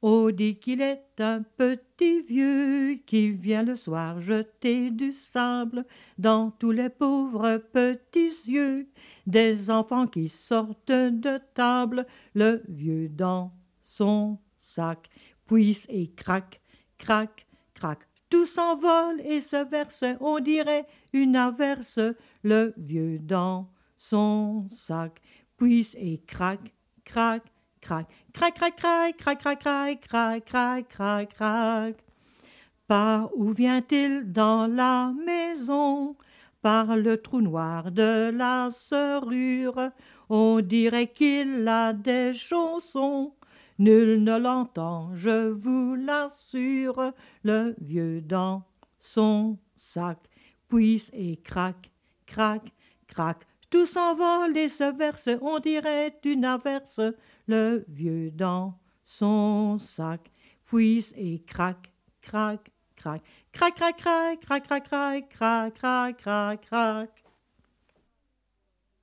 On dit qu'il est un petit vieux qui vient le soir jeter du sable dans tous les pauvres petits yeux des enfants qui sortent de table, le vieux dans son sac puise et craque, craque, craque. Tout s'envole et se verse, on dirait une averse, le vieux dans son sac puise et craque, craque, craque. Crac, crac, crac, crac, crac, crac, crac, crac, crac, crac. Par où vient-il dans la maison? Par le trou noir de la serrure. On dirait qu'il a des chaussons. Nul ne l'entend, je vous l'assure. Le vieux dans son sac puise et craque, craque, craque. Tout s'envole et se verse, on dirait une averse. Le vieux dans son sac puise et craque, craque, craque. Crac, crac, crac, crac, crac, crac, crac, crac, crac, crac.